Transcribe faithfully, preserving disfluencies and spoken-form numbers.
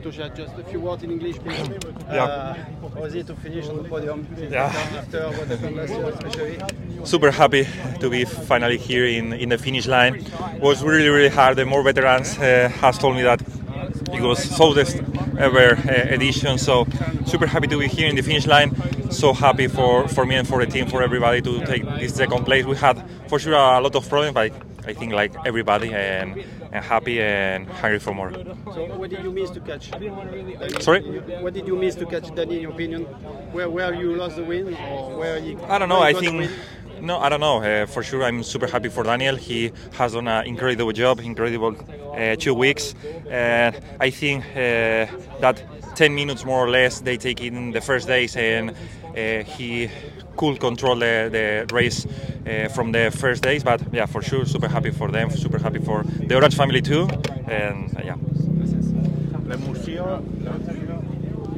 Tosha, just a few words in English, please. Yeah. Uh, how was it to finish on the podium? Yeah. After what happened last year, especially. Super happy to be finally here in, in the finish line. It was really, really hard. The more veterans uh, has told me that it was soldest ever uh, edition. So super happy to be here in the finish line. So happy for, for me and for the team, for everybody to take this second place. We had for sure a lot of problems, but I think like everybody, and, and happy and hungry for more. So what did you miss to catch? Sorry? What did you miss to catch, Danny, in your opinion? Where where you lost the win, or where you? I don't know. I I think. No, I don't know. Uh, for sure, I'm super happy for Daniel. He has done an incredible job, incredible uh, two weeks. And I think uh, that ten minutes more or less they take in the first days, and uh, he could control the, the race uh, from the first days. But yeah, for sure, super happy for them, super happy for the Orange family too. And uh, yeah. L'emoció